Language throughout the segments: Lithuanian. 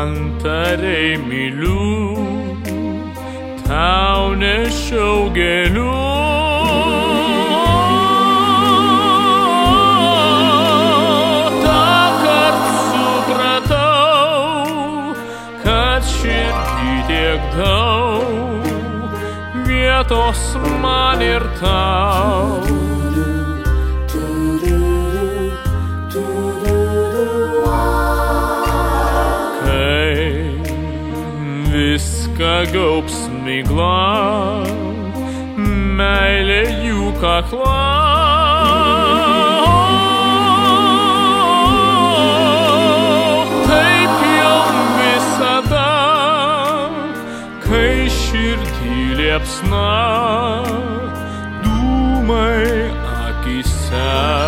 santariai myliu, tau nešiau gėlių. Tąkart supratau, kad širdį tiek daug vietos man ir tau. Viską gaubs migla, meilė jų kakla. Taip jau visada, kai širdį liepsna, dūmai akyse.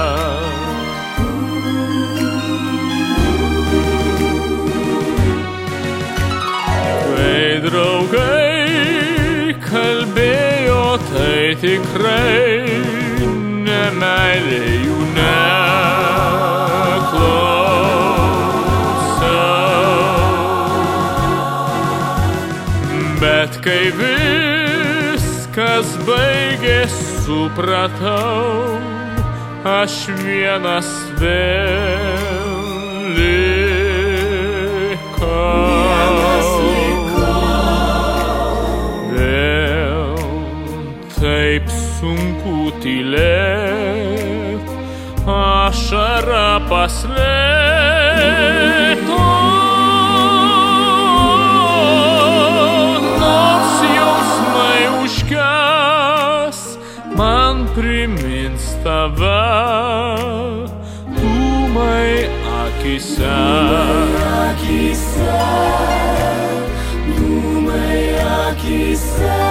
Draugai kalbėjo, tai tikrai ne meilė jų neklausiau. Bet kai viskas baigės, supratau, aš vienas vėl likau. Taip sunku tylėt, ašarą paslėpt. Nors jausmai užges, man primins tave, dūmai akyse. Dūmai akyse.